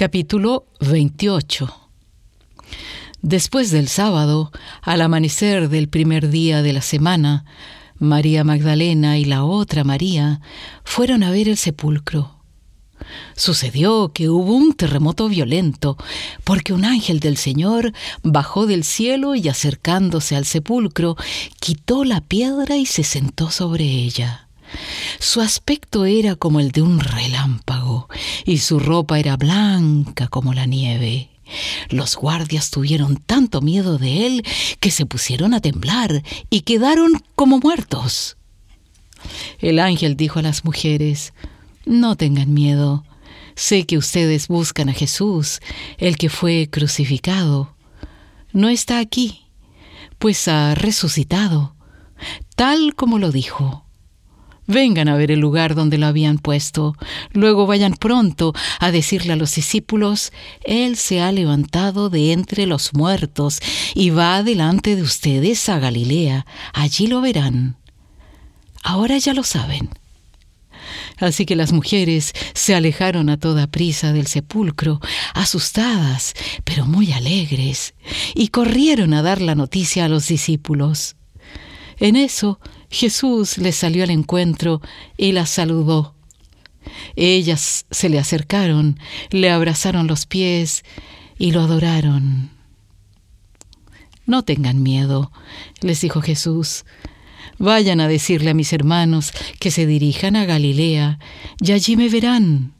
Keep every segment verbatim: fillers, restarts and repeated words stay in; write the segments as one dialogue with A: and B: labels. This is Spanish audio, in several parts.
A: Capítulo veintiocho. Después del sábado, al amanecer del primer día de la semana, María Magdalena y la otra María fueron a ver el sepulcro. Sucedió que hubo un terremoto violento, porque un ángel del Señor bajó del cielo y, acercándose al sepulcro, quitó la piedra y se sentó sobre ella. Su aspecto era como el de un relámpago, y su ropa era blanca como la nieve. Los guardias tuvieron tanto miedo de él que se pusieron a temblar y quedaron como muertos. El ángel dijo a las mujeres: «No tengan miedo. Sé que ustedes buscan a Jesús, el que fue crucificado. No está aquí, pues ha resucitado, tal como lo dijo. Vengan a ver el lugar donde lo habían puesto. Luego vayan pronto a decirle a los discípulos: Él se ha levantado de entre los muertos y va delante de ustedes a Galilea. Allí lo verán. Ahora ya lo saben». Así que las mujeres se alejaron a toda prisa del sepulcro, asustadas, pero muy alegres, y corrieron a dar la noticia a los discípulos. En eso, Jesús les salió al encuentro y las saludó. Ellas se le acercaron, le abrazaron los pies y lo adoraron. «No tengan miedo», les dijo Jesús. «Vayan a decirle a mis hermanos que se dirijan a Galilea, y allí me verán».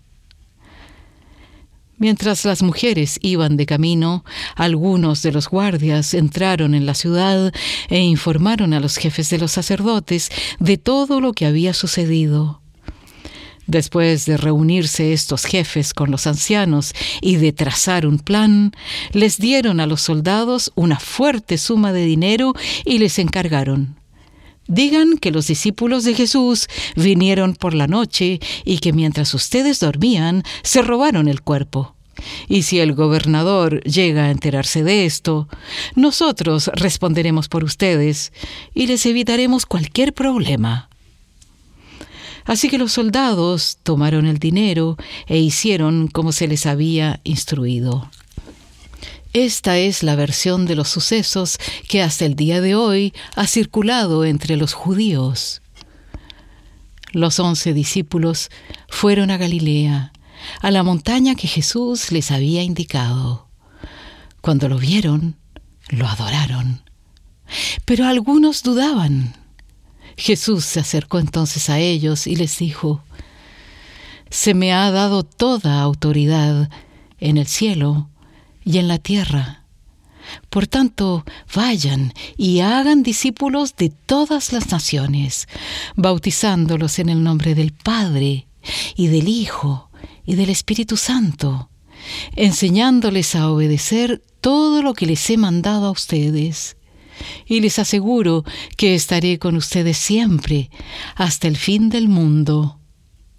A: Mientras las mujeres iban de camino, algunos de los guardias entraron en la ciudad e informaron a los jefes de los sacerdotes de todo lo que había sucedido. Después de reunirse estos jefes con los ancianos y de trazar un plan, les dieron a los soldados una fuerte suma de dinero y les encargaron: «Digan que los discípulos de Jesús vinieron por la noche y que mientras ustedes dormían se robaron el cuerpo. Y si el gobernador llega a enterarse de esto, nosotros responderemos por ustedes y les evitaremos cualquier problema». Así que los soldados tomaron el dinero e hicieron como se les había instruido. Esta es la versión de los sucesos que hasta el día de hoy ha circulado entre los judíos. Los once discípulos fueron a Galilea, a la montaña que Jesús les había indicado. Cuando lo vieron, lo adoraron. Pero algunos dudaban. Jesús se acercó entonces a ellos y les dijo: «Se me ha dado toda autoridad en el cielo y en la tierra. Por tanto, vayan y hagan discípulos de todas las naciones, bautizándolos en el nombre del Padre y del Hijo y del Espíritu Santo, enseñándoles a obedecer todo lo que les he mandado a ustedes. Y les aseguro que estaré con ustedes siempre, hasta el fin del mundo».